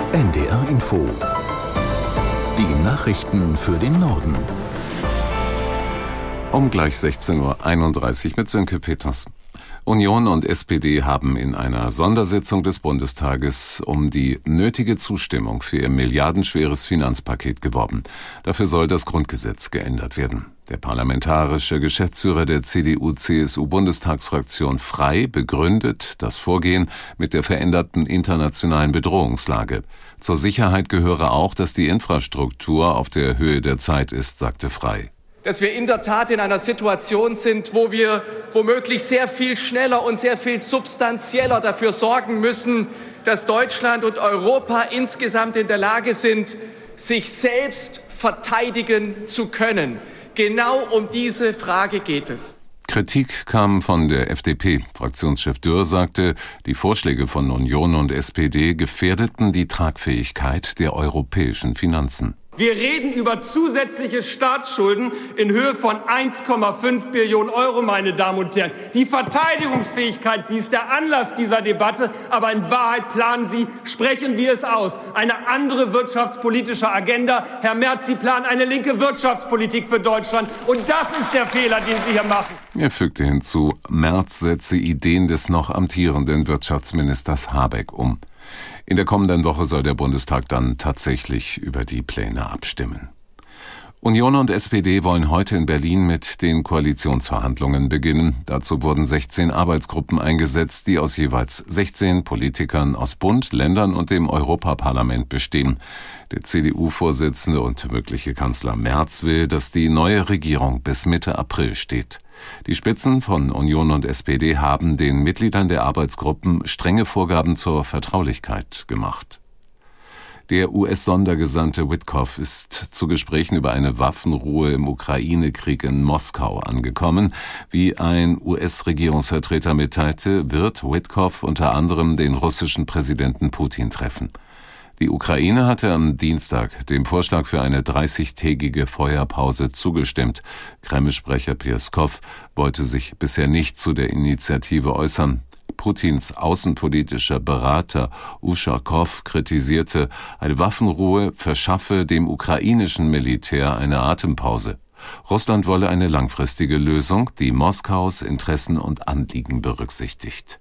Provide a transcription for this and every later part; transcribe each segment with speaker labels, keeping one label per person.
Speaker 1: NDR Info. Die Nachrichten für den Norden.
Speaker 2: Um gleich 16:31 Uhr mit Sönke Peters. Union und SPD haben in einer Sondersitzung des Bundestages um die nötige Zustimmung für ihr milliardenschweres Finanzpaket geworben. Dafür soll das Grundgesetz geändert werden. Der parlamentarische Geschäftsführer der CDU-CSU-Bundestagsfraktion Frey begründet das Vorgehen mit der veränderten internationalen Bedrohungslage. Zur Sicherheit gehöre auch, dass die Infrastruktur auf der Höhe der Zeit ist, sagte Frey.
Speaker 3: Dass wir in der Tat in einer Situation sind, wo wir womöglich sehr viel schneller und sehr viel substanzieller dafür sorgen müssen, dass Deutschland und Europa insgesamt in der Lage sind, sich selbst verteidigen zu können. Genau um diese Frage geht es.
Speaker 2: Kritik kam von der FDP. Fraktionschef Dürr sagte, die Vorschläge von Union und SPD gefährdeten die Tragfähigkeit der europäischen Finanzen.
Speaker 4: Wir reden über zusätzliche Staatsschulden in Höhe von 1,5 Billionen Euro, meine Damen und Herren. Die Verteidigungsfähigkeit, die ist der Anlass dieser Debatte, aber in Wahrheit planen Sie, sprechen wir es aus, eine andere wirtschaftspolitische Agenda. Herr Merz, Sie planen eine linke Wirtschaftspolitik für Deutschland und das ist der Fehler, den Sie hier machen.
Speaker 2: Er fügte hinzu, Merz setze Ideen des noch amtierenden Wirtschaftsministers Habeck um. In der kommenden Woche soll der Bundestag dann tatsächlich über die Pläne abstimmen. Union und SPD wollen heute in Berlin mit den Koalitionsverhandlungen beginnen. Dazu wurden 16 Arbeitsgruppen eingesetzt, die aus jeweils 16 Politikern aus Bund, Ländern und dem Europaparlament bestehen. Der CDU-Vorsitzende und mögliche Kanzler Merz will, dass die neue Regierung bis Mitte April steht. Die Spitzen von Union und SPD haben den Mitgliedern der Arbeitsgruppen strenge Vorgaben zur Vertraulichkeit gemacht. Der US-Sondergesandte Witkoff ist zu Gesprächen über eine Waffenruhe im Ukraine-Krieg in Moskau angekommen. Wie ein US-Regierungsvertreter mitteilte, wird Witkoff unter anderem den russischen Präsidenten Putin treffen. Die Ukraine hatte am Dienstag dem Vorschlag für eine 30-tägige Feuerpause zugestimmt. Kreml-Sprecher Pieskow wollte sich bisher nicht zu der Initiative äußern. Putins außenpolitischer Berater Uschakow kritisierte, eine Waffenruhe verschaffe dem ukrainischen Militär eine Atempause. Russland wolle eine langfristige Lösung, die Moskaus Interessen und Anliegen berücksichtigt.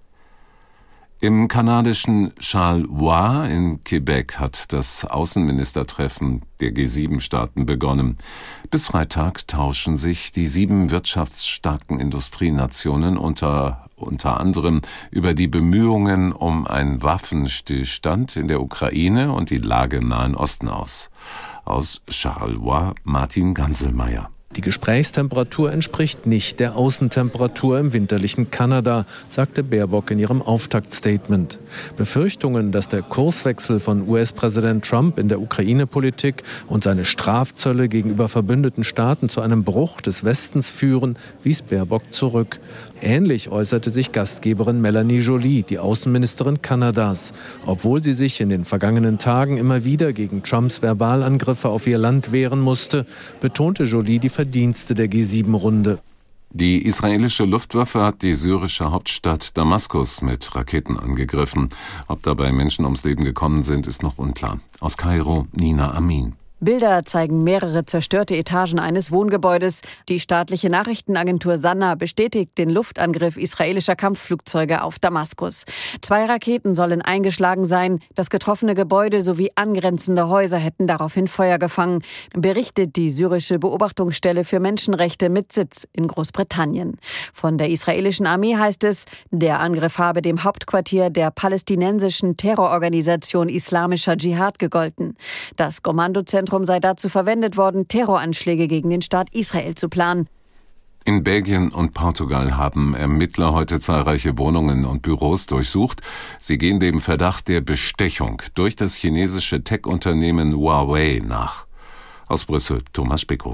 Speaker 2: Im kanadischen Charlevoix in Quebec hat das Außenministertreffen der G7-Staaten begonnen. Bis Freitag tauschen sich die 7 wirtschaftsstarken Industrienationen unter anderem über die Bemühungen um einen Waffenstillstand in der Ukraine und die Lage im Nahen Osten aus. Aus Charlevoix Martin Ganselmeier.
Speaker 5: Die Gesprächstemperatur entspricht nicht der Außentemperatur im winterlichen Kanada, sagte Baerbock in ihrem Auftaktstatement. Befürchtungen, dass der Kurswechsel von US-Präsident Trump in der Ukraine-Politik und seine Strafzölle gegenüber verbündeten Staaten zu einem Bruch des Westens führen, wies Baerbock zurück. Ähnlich äußerte sich Gastgeberin Melanie Joly, die Außenministerin Kanadas. Obwohl sie sich in den vergangenen Tagen immer wieder gegen Trumps Verbalangriffe auf ihr Land wehren musste, betonte Joly die Verdienste der G7-Runde.
Speaker 2: Die israelische Luftwaffe hat die syrische Hauptstadt Damaskus mit Raketen angegriffen. Ob dabei Menschen ums Leben gekommen sind, ist noch unklar. Aus Kairo Nina Amin.
Speaker 6: Bilder zeigen mehrere zerstörte Etagen eines Wohngebäudes. Die staatliche Nachrichtenagentur Sana bestätigt den Luftangriff israelischer Kampfflugzeuge auf Damaskus. 2 Raketen sollen eingeschlagen sein. Das getroffene Gebäude sowie angrenzende Häuser hätten daraufhin Feuer gefangen, berichtet die syrische Beobachtungsstelle für Menschenrechte mit Sitz in Großbritannien. Von der israelischen Armee heißt es, der Angriff habe dem Hauptquartier der palästinensischen Terrororganisation Islamischer Dschihad gegolten. Das Kommandozentrum sei dazu verwendet worden, Terroranschläge gegen den Staat Israel zu planen.
Speaker 2: In Belgien und Portugal haben Ermittler heute zahlreiche Wohnungen und Büros durchsucht. Sie gehen dem Verdacht der Bestechung durch das chinesische Tech-Unternehmen Huawei nach. Aus Brüssel Thomas Spickhofen.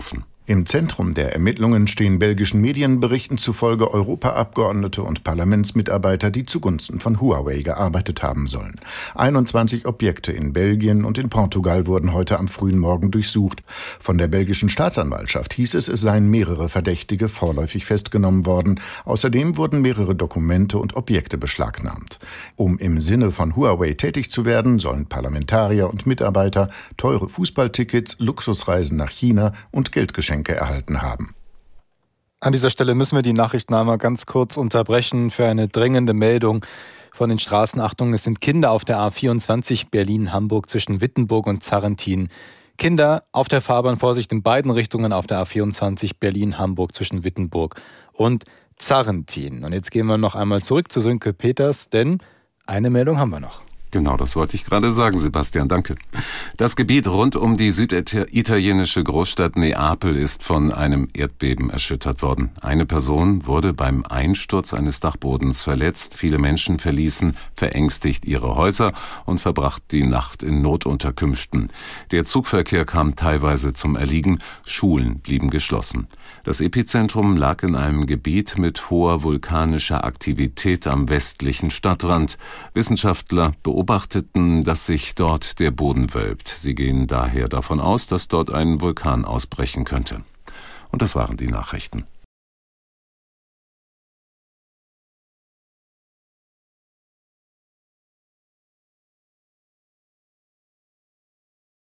Speaker 7: Im Zentrum der Ermittlungen stehen belgischen Medienberichten zufolge Europaabgeordnete und Parlamentsmitarbeiter, die zugunsten von Huawei gearbeitet haben sollen. 21 Objekte in Belgien und in Portugal wurden heute am frühen Morgen durchsucht. Von der belgischen Staatsanwaltschaft hieß es seien mehrere Verdächtige vorläufig festgenommen worden. Außerdem wurden mehrere Dokumente und Objekte beschlagnahmt. Um im Sinne von Huawei tätig zu werden, sollen Parlamentarier und Mitarbeiter teure Fußballtickets, Luxusreisen nach China und Geldgeschenke erhalten haben.
Speaker 8: An dieser Stelle müssen wir die Nachrichten einmal ganz kurz unterbrechen für eine dringende Meldung von den Straßen. Achtung, es sind Kinder auf der A24 Berlin-Hamburg zwischen Wittenburg und Zarrentin. Kinder auf der Fahrbahn, Vorsicht in beiden Richtungen auf der A24 Berlin-Hamburg zwischen Wittenburg und Zarrentin. Und jetzt gehen wir noch einmal zurück zu Sönke Peters, denn eine Meldung haben wir noch.
Speaker 2: Genau, das wollte ich gerade sagen, Sebastian, danke. Das Gebiet rund um die süditalienische Großstadt Neapel ist von einem Erdbeben erschüttert worden. Eine Person wurde beim Einsturz eines Dachbodens verletzt. Viele Menschen verließen verängstigt ihre Häuser und verbrachten die Nacht in Notunterkünften. Der Zugverkehr kam teilweise zum Erliegen, Schulen blieben geschlossen. Das Epizentrum lag in einem Gebiet mit hoher vulkanischer Aktivität am westlichen Stadtrand. Wissenschaftler beobachteten, dass sich dort der Boden wölbt. Sie gehen daher davon aus, dass dort ein Vulkan ausbrechen könnte. Und das waren die Nachrichten.